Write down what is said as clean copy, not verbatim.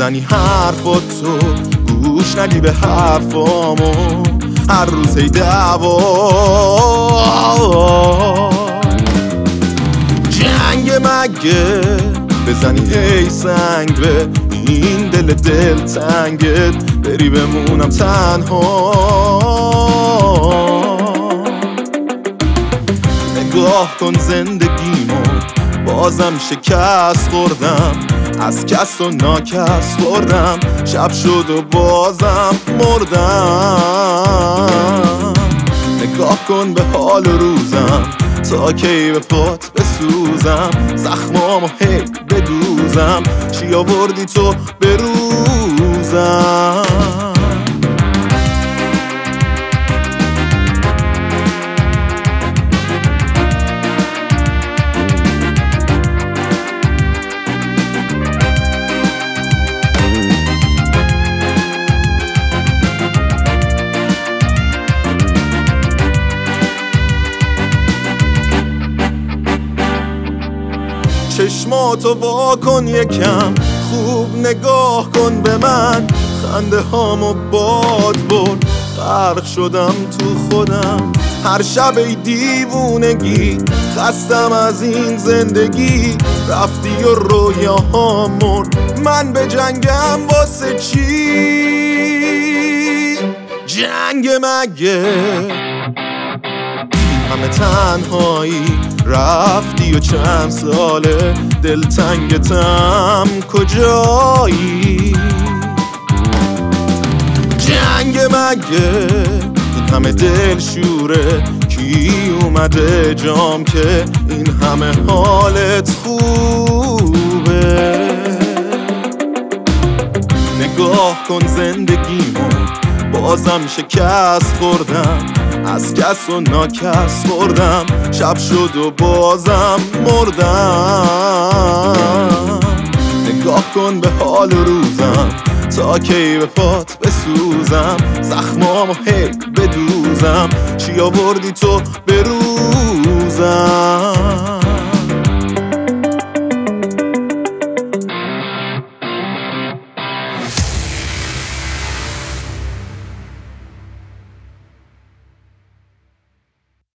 بزنی حرفاتو، گوش ندی به حرفامو، هر روز هی دعوا. جنگ مگه بزنی هی سنگ به این دل تنگت، بری بمونم تنها. نگاه کن زندگیمو، بازم شکست خوردم، از کس و ناکس خوردم، شب شد و بازم مردم. نگاه کن به حال روزم، تا کی به پات بسوزم، زخمامو هی بدوزم، چی آوردی تو بروزم. چشماتو وا کن یکم، خوب نگاه کن به من، خنده هامو باد برد، غرق شدم تو خودم. هر شب ای دیوونگی، خستم از این زندگی، رفتی و رویاهام مرد، من به جنگم واسه چی؟ جنگ مگه همه تنهایی، رفتی و چند ساله دلتنگتم کجایی؟ جنگ مگه این همه دل شوره، کی اومده جام که این همه حالت خوبه؟ نگاه کن زندگیمو، بازم شکست خوردم، از کس و ناکس خوردم، شب شد و بازم مردم. نگاه کن به حال روزم، تا کی به پات بسوزم، زخمامو هی بدوزم، چی آوردی تو بروزم.